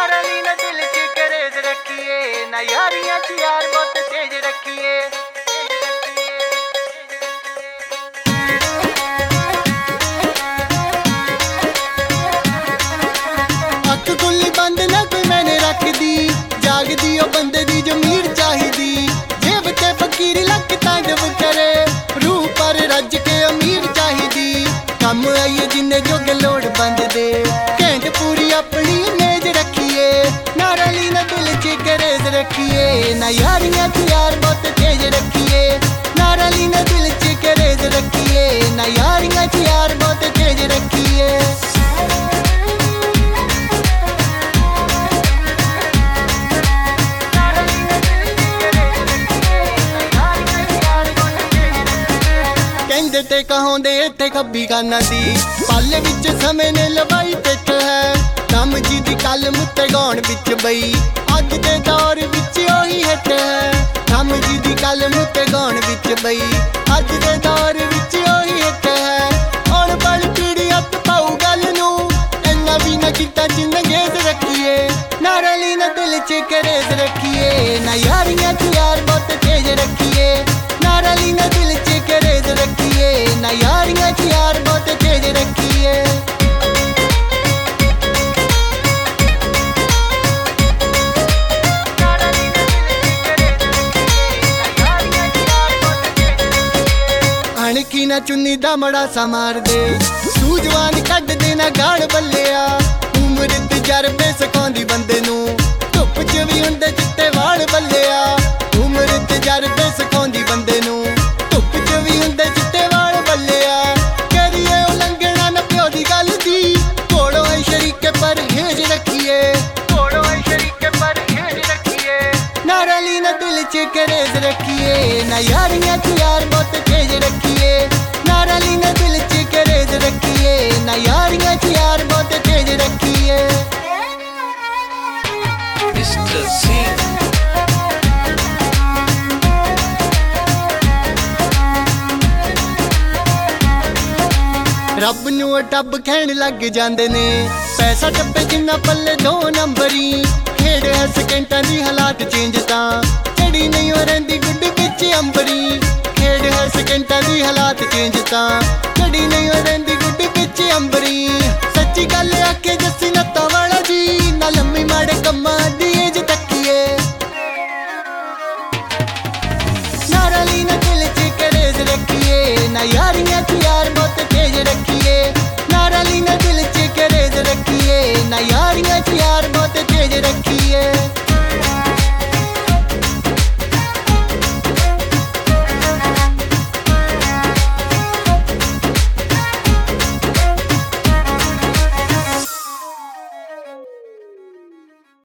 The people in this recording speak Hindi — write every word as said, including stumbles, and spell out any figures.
नारली न दिल च करेज रखिए, ना यारियां च यार बहुत तेज रखिए। अख खुली बंद ना कोई मैंने रख दी, जागदी ओ बंदे दी जमीर चाहिदी। जेब ते फकीर लक तांडव करे, रूह पर रज के अमीर चाहिदी। कम आइए जिन्ने जोगे लोड़ बंद दे, घैंट पूरी अपनी मेज रखिए। नारली न दिल च करेज रखिए, ना यारियां च यार बहुत तेज रखिए। नारली न दिल च करेज रखिए, ना यारियां च यार बहुत तेज रखिए। ते कहोंदे इत्थे खब्बी खाना दी, पाले विच समय ने लवाई पिठ है। दम जी दी कलम ते गौण विच बई, अज दे दौर विच ओही हिट है। दम जी दी कलम ते गौण विच बई, अज दे दौर विच ओही हिट है। हुण बल पीड़ी हथ पाऊ गल नूं, इन्ना भी ना कीता जिन्ने गेज रखिए। नारली न दिल च करेज रखिए, ना यारियां च यार बहुत तेज रखिए। नारली न दिल च करेज रखिए, ना यारियां च यार बहुत तेज रखिए। अणखी ना चुन्नी दा मड़ा सा मार दे, सूजवान कड देना गाड़ बल्लिया। उम्र तजर्बे सिखाउंदी बंदे नूं, धुप च भी हुंदे चिट्टे वाल बल्लिया। उम्र तजर्बे सिखाउंदी बंदे नूं, धुप च भी हुंदे चिट्टे वाल बल्लिया। करिए उलंघना न प्यो दी गल दी, कोड़ो है शरीके पर हेज रखिए। कोड़ो है शरीके पर हेज रखिए। नारली न दिल च करेज रखिए, ना यारियां च यार बहुत तेज रखिए। नारली न दिल च करेज रखिए, ना यारियां च यार बहुत तेज रखिए। मिस्टर सिंह रब नूं टब खैण लग जांदे ने, पैसा टप्पे जिन्ना पल्ले दो नंबरी। खेड़ है सकेंटां दी हालात चेंज तां, चढ़ी नहीं हो रहिंदी गुड्ड विच अंबरी। खेड़ है सकेंटां दी हालात चेंज तां, चढ़ी नहीं हो रहिंदी गुड्ड विच अंबरी।